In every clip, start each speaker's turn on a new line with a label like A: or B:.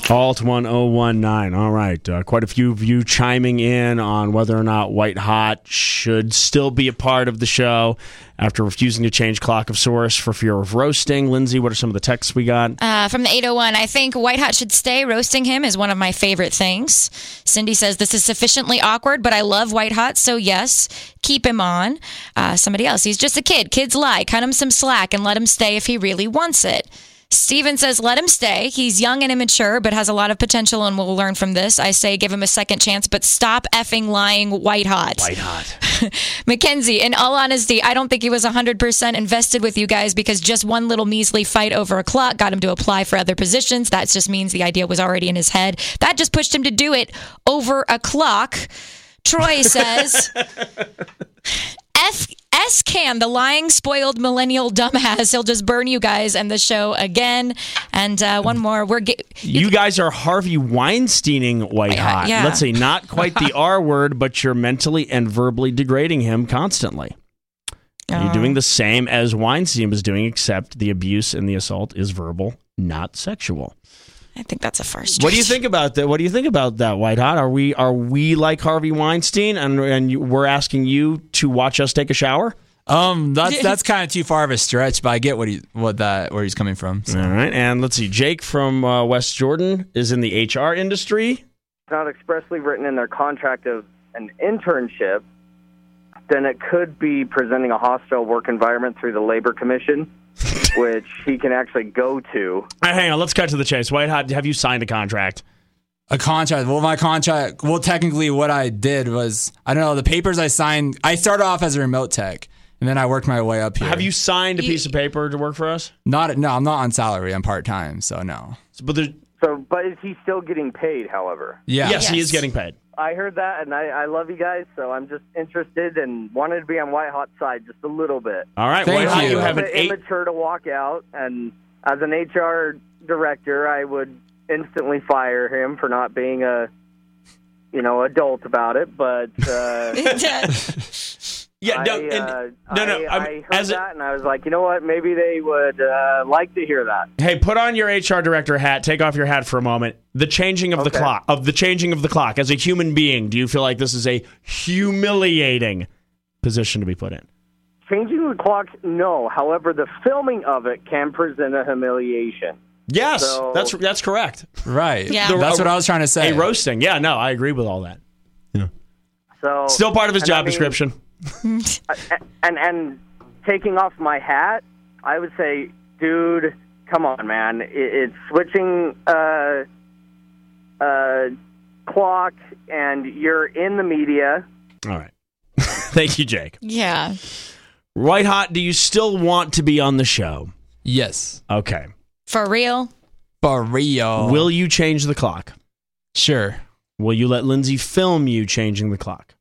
A: Alt 1019. All right. Quite a few of you chiming in on whether or not White Hot should still be a part of the show after refusing to change Clock of Source for fear of roasting. Lindsay, what are some of the texts we got?
B: From the 801, I think White Hot should stay. Roasting him is one of my favorite things. Cindy says, this is sufficiently awkward, but I love White Hot, so yes, keep him on. Somebody else, he's just a kid. Kids lie. Cut him some slack and let him stay if he really wants it. Steven says, let him stay. He's young and immature, but has a lot of potential and will learn from this. I say give him a second chance, but stop effing lying, White Hot.
A: White Hot.
B: Mackenzie, in all honesty, I don't think he was 100% invested with you guys because just one little measly fight over a clock got him to apply for other positions. That just means the idea was already in his head. That just pushed him to do it over a clock. Troy says... S-Cam, the lying, spoiled millennial dumbass. He'll just burn you guys and the show again. And one more.
A: You guys are Harvey Weinsteining White Hot.
B: Yeah.
A: Let's say not quite the R word, but you're mentally and verbally degrading him constantly. You're doing the same as Weinstein was doing, except the abuse and the assault is verbal, not sexual.
B: I think that's a far stretch.
A: What do you think about that? What do you think about that, White Hot? Are we like Harvey Weinstein, and we're asking you to watch us take a shower?
C: That's kind of too far of a stretch, but I get where he's coming from. So.
A: All right, and let's see. Jake from West Jordan is in the HR industry.
D: It's not expressly written in their contract of an internship, then it could be presenting a hostile work environment through the Labor Commission, which he can actually go to.
A: All right, hang on, let's cut to the chase. White Hot, have you signed a contract?
C: A contract? Well, technically what I did was, I don't know, the papers I signed, I started off as a remote tech, and then I worked my way up here.
A: Have you signed a piece of paper to work for us?
C: No, I'm not on salary. I'm part-time, so no.
A: But
D: is he still getting paid, however?
C: Yeah.
A: Yes, he is getting paid.
D: I heard that, and I love you guys, so I'm just interested and wanted to be on White Hot's side just a little bit.
A: All right, White Hot, you have an
D: immature to walk out, and as an HR director, I would instantly fire him for not being a, adult about it. But I heard that, and I was like, you know what? Maybe they would like to hear that.
A: Hey, put on your HR director hat. Take off your hat for a moment. The changing of the clock. As a human being, do you feel like this is a humiliating position to be put in?
D: Changing the clock, no. However, the filming of it can present a humiliation.
A: Yes, that's correct.
C: Right. Yeah. That's what I was trying to say.
A: A roasting. Yeah, no, I agree with all that. Yeah. So still part of his job description.
D: And taking off my hat, I would say, dude, come on, man. It's switching clock, and you're in the media.
A: All right. Thank you, Jake.
B: Yeah.
A: White Hot, do you still want to be on the show?
C: Yes.
A: Okay.
B: For real?
C: For real.
A: Will you change the clock?
C: Sure.
A: Will you let Lindsay film you changing the clock?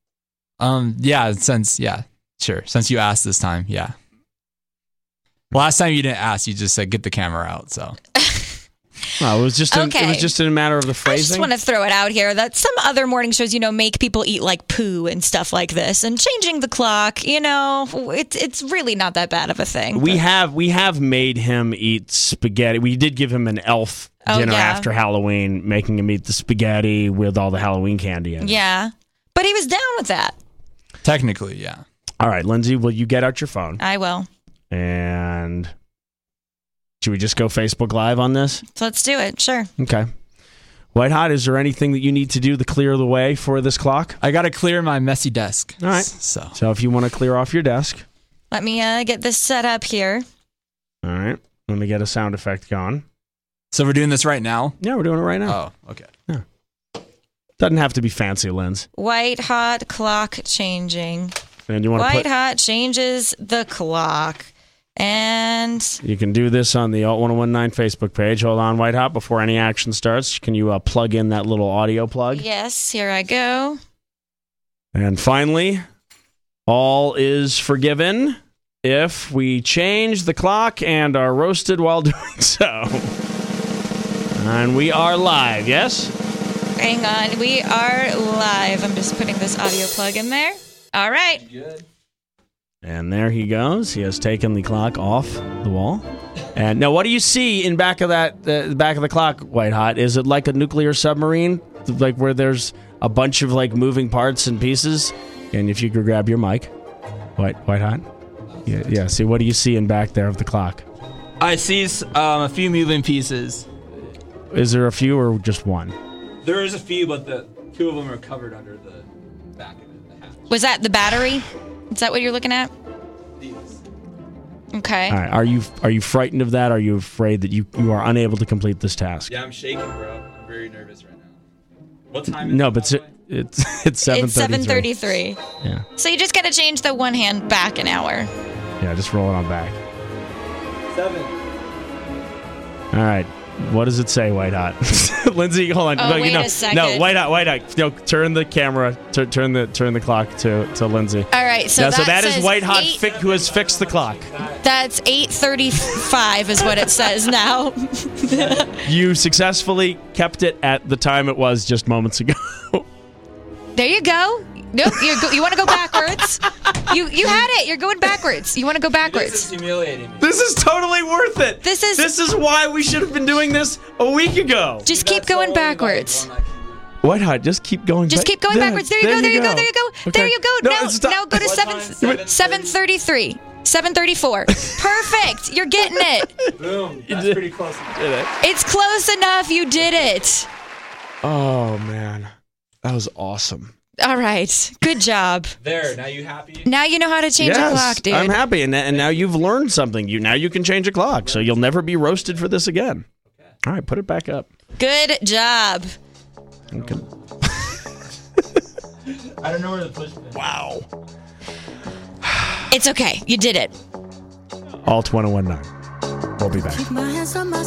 C: Sure. Since you asked this time, yeah. Last time you didn't ask, you just said get the camera out, so.
A: Well, it was just a matter of the phrasing.
B: I just want to throw it out here that some other morning shows, make people eat like poo and stuff like this, and changing the clock, it's really not that bad of a thing.
A: We have made him eat spaghetti. We did give him an elf dinner after Halloween, making him eat the spaghetti with all the Halloween candy in it.
B: Yeah, but he was down with that.
C: Technically, yeah.
A: All right, Lindsay, will you get out your phone?
B: I will.
A: And should we just go Facebook Live on this?
B: So let's do it. Sure.
A: Okay. White Hot, is there anything that you need to do to clear the way for this clock?
C: I got to clear my messy desk.
A: All right. So if you want to clear off your desk.
B: Let me get this set up here.
A: All right. Let me get a sound effect going.
C: So we're doing this right now?
A: Yeah, we're doing it right now.
C: Oh, okay.
A: Yeah. Doesn't have to be fancy, Linz.
B: White Hot clock changing.
A: And you want
B: White Hot changes the clock. And
A: you can do this on the Alt 1019 Facebook page. Hold on, White Hot, before any action starts. Can you plug in that little audio plug?
B: Yes, here I go.
A: And finally, all is forgiven if we change the clock and are roasted while doing so. And we are live, yes?
B: Hang on, we are live. I'm just putting this audio plug in there. All right.
C: Good.
A: And there he goes. He has taken the clock off the wall. And now, what do you see in back of the back of the clock, White Hot? Is it like a nuclear submarine, like where there's a bunch of like moving parts and pieces? And if you could grab your mic, White Hot. Yeah. See, what do you see in back there of the clock?
C: I see a few moving pieces.
A: Is there a few or just one?
C: There is a few, but the two of them are covered under the back of it. The hatch.
B: Was that the battery? Is that what you're looking at?
C: These.
B: Okay.
A: All right. Are you frightened of that? Are you afraid that you are unable to complete this task?
C: Yeah, I'm shaking, bro. I'm very nervous right now. What time is
A: No,
C: it?
A: but it's 7:33.
B: It's 7:33.
A: Yeah.
B: So you just got to change the one hand back an hour.
A: Yeah, just roll it on back.
C: 7.
A: All right. What does it say, White Hot? Lindsay, hold on.
B: Oh,
A: no,
B: wait a second.
A: No, White Hot. No, turn the camera. Turn the clock to Lindsay.
B: All right. So
A: that is
B: says
A: White Hot who has fixed the clock.
B: That's 8:35 is what it says now.
A: You successfully kept it at the time it was just moments ago.
B: There you go. Nope. You want to go backwards? You had it. You're going backwards. You want to go
C: This
B: backwards?
C: is humiliating me.
A: This is totally worth it.
B: This is
A: why we should have been doing this a week ago.
B: just keep going backwards.
A: White Hot, just keep going.
B: Just keep going backwards. There you go.
A: Okay.
B: There you go.
A: No,
B: Now go to
C: What time?
B: 7:33. 7:34. Perfect. You're getting it.
C: Boom. That's pretty close.
B: It's close enough. You did it.
A: Oh man, that was awesome.
B: All right. Good job.
C: There. Now you happy?
B: Now you know how to change a clock, dude.
A: I'm happy, and now you've learned something. Now you can change a clock, so you'll never be roasted for this again. Okay. All right, put it back up.
B: Good job.
A: Okay.
C: I don't know where the push button is.
A: Wow.
B: It's okay. You did it.
A: All 1019. We'll be back.
E: Keep my hands on my